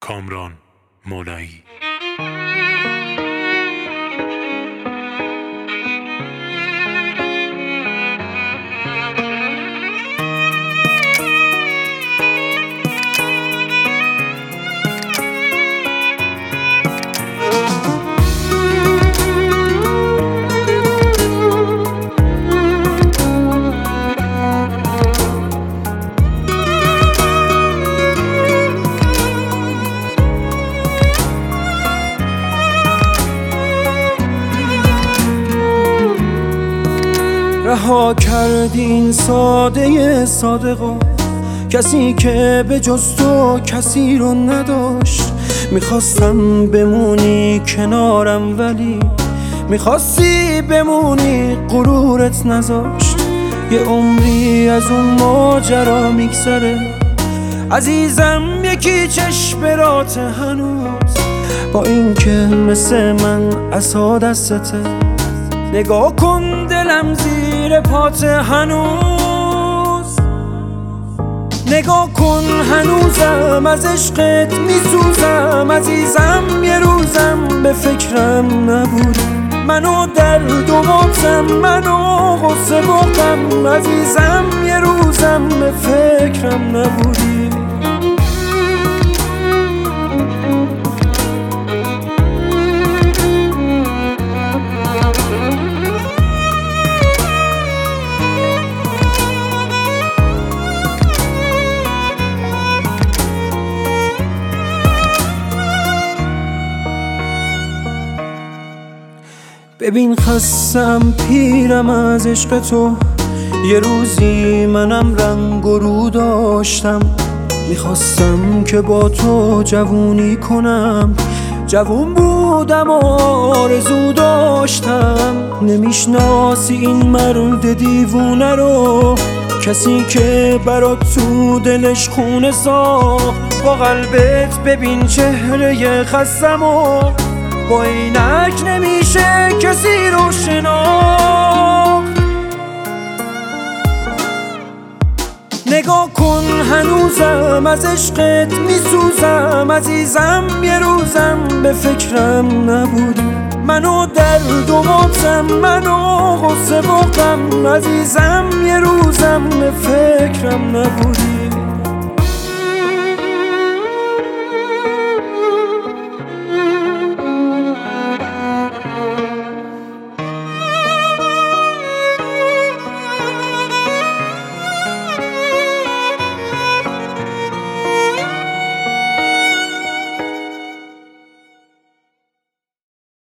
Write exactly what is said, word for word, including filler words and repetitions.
کامران مولایی. رها کردی این ساده صادقو، کسی که به جز تو کسی رو نداشت. میخواستم بمونی کنارم ولی میخواستی بمونی، غرورت نذاشت. یه عمری از اون ماجرا میگذره عزیزم، یکی چشمرات هنوز با این که مثل من عصا دستته. نگاه کن دلم زیر پات هنوز، نگاه کن هنوزم از عشقت میسوزم. عزیزم یه روزم به فکرم نبودی، منو درد و بغزم، منو غصه بغزم. عزیزم یه روزم به فکرم نبودی. ببین خستم پیرم از عشق تو، یه روزی منم رنگ و رو داشتم. میخواستم که با تو جوونی کنم، جوون بودم و آرزو داشتم. نمیشناسی این مرد دیوونه رو، کسی که برات تو دلش خونه ساخت. با قلبت ببین چهره خستم و با اینک نمیشه کسی رو شناخت. نگاه کن هنوزم از عشقت میسوزم. عزیزم یه روزم به فکرم نبودی، منو درد و بغزم، منو غصه بغزم. عزیزم یه روزم به فکرم نبودی.